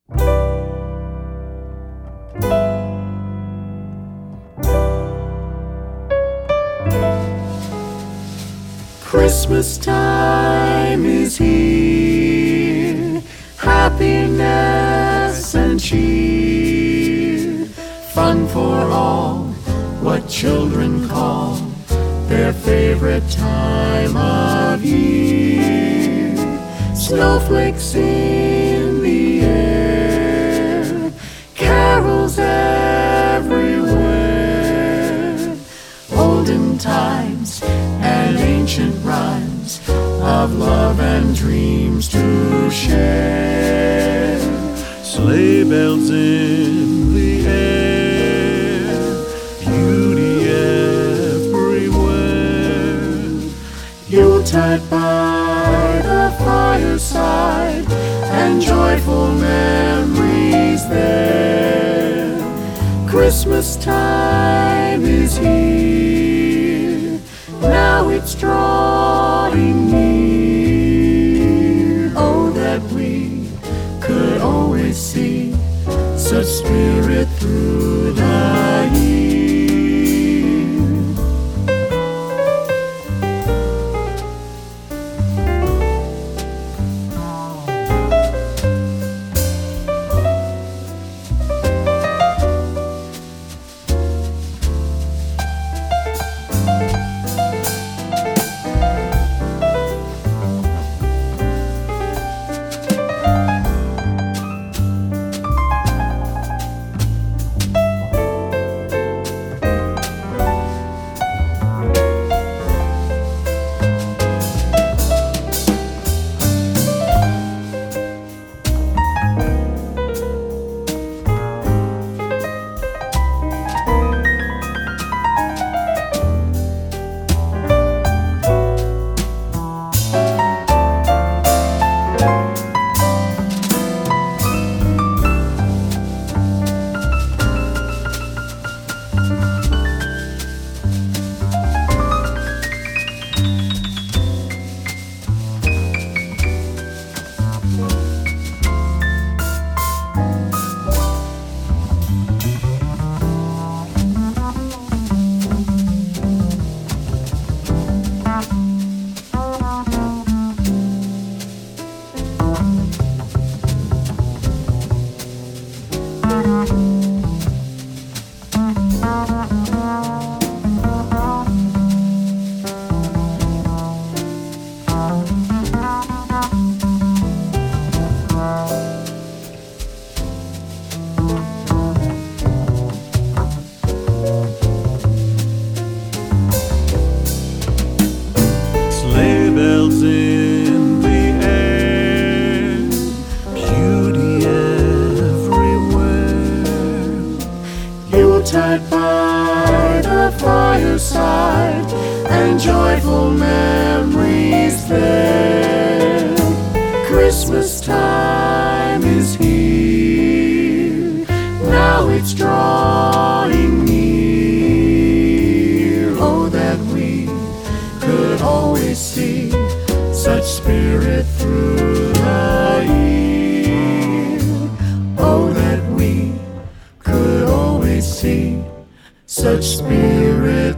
Christmas time is here, happiness and cheer, fun for all, what children call their favorite time of year. Snowflakes in the air, carols everywhere, olden times and ancient rhymes of love and dreams to share. Sleigh bells in the air, beauty everywhere. Yuletide by the fireside, and joyful memories there. Christmas time is here, now it's drawing near. Oh, that we could always see such spirit through the year. Sleigh bells in the air, beauty everywhere. Yuletide by the fireside, and joyful memories there. Christmas time is here, now it's drawing near. Oh, that we could always see such spirit through the year. Oh, that we could always see such spirit